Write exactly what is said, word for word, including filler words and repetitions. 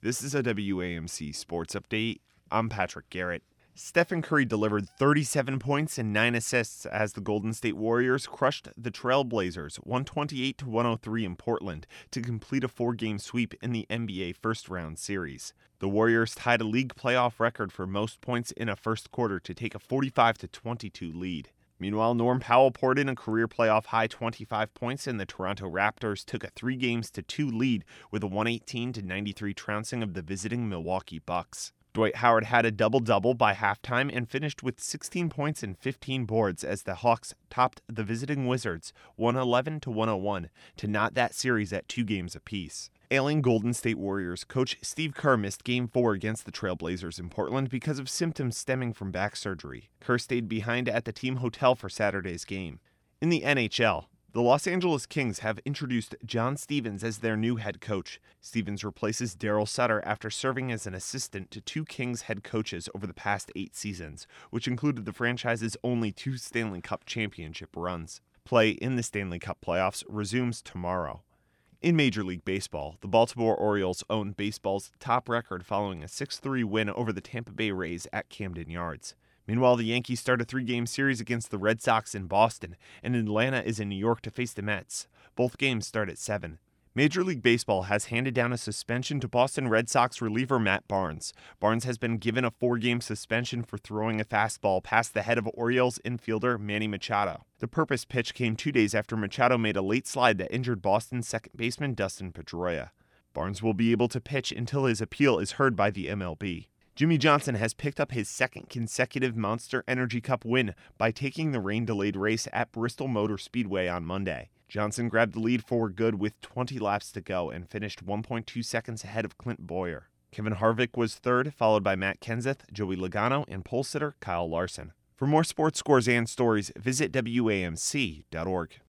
This is a W A M C Sports Update. I'm Patrick Garrett. Stephen Curry delivered thirty-seven points and nine assists as the Golden State Warriors crushed the Trail Blazers one twenty-eight to one oh three in Portland to complete a four-game sweep in the N B A first-round series. The Warriors tied a league playoff record for most points in a first quarter to take a forty-five to twenty-two lead. Meanwhile, Norm Powell poured in a career playoff-high twenty-five points, and the Toronto Raptors took a three games to two lead with a one eighteen to ninety-three trouncing of the visiting Milwaukee Bucks. Dwight Howard had a double-double by halftime and finished with sixteen points and fifteen boards as the Hawks topped the visiting Wizards one eleven to one oh one to knot that series at two games apiece. Ailing Golden State Warriors coach Steve Kerr missed Game four against the Trail Blazers in Portland because of symptoms stemming from back surgery. Kerr stayed behind at the team hotel for Saturday's game. In the N H L, the Los Angeles Kings have introduced John Stevens as their new head coach. Stevens replaces Daryl Sutter after serving as an assistant to two Kings head coaches over the past eight seasons, which included the franchise's only two Stanley Cup championship runs. Play in the Stanley Cup playoffs resumes tomorrow. In Major League Baseball, the Baltimore Orioles own baseball's top record following a six three win over the Tampa Bay Rays at Camden Yards. Meanwhile, the Yankees start a three-game series against the Red Sox in Boston, and Atlanta is in New York to face the Mets. Both games start at seven. Major League Baseball has handed down a suspension to Boston Red Sox reliever Matt Barnes. Barnes has been given a four-game suspension for throwing a fastball past the head of Orioles infielder Manny Machado. The purpose pitch came two days after Machado made a late slide that injured Boston's second baseman Dustin Pedroia. Barnes will be able to pitch until his appeal is heard by the M L B. Jimmy Johnson has picked up his second consecutive Monster Energy Cup win by taking the rain-delayed race at Bristol Motor Speedway on Monday. Johnson grabbed the lead for good with twenty laps to go and finished one point two seconds ahead of Clint Boyer. Kevin Harvick was third, followed by Matt Kenseth, Joey Logano, and pole sitter Kyle Larson. For more sports scores and stories, visit W A M C dot org.